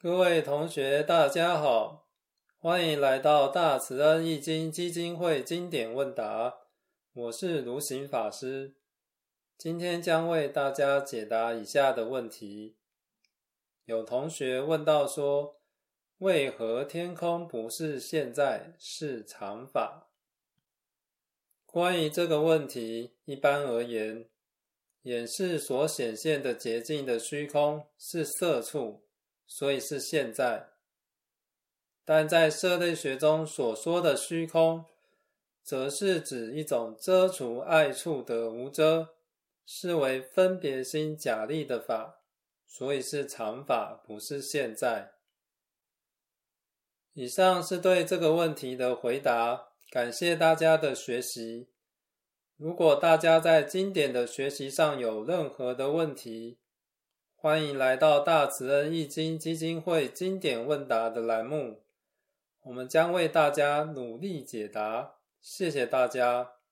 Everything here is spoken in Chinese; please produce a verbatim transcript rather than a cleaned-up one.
各位同学大家好，欢迎来到大慈恩易经基金会经典问答，我是卢行法师。今天将为大家解答以下的问题。有同学问到说，为何天空不是现在，是常法？关于这个问题，一般而言，眼视所显现的洁净的虚空是色处，所以是现在。但在色类学中所说的虚空，则是指一种遮除碍处的无遮，是为分别心假立的法，所以是常法，不是现在。以上是对这个问题的回答，感谢大家的学习。如果大家在经典的学习上有任何的问题，欢迎来到大慈恩易经基金会经典问答的栏目，我们将为大家努力解答。谢谢大家。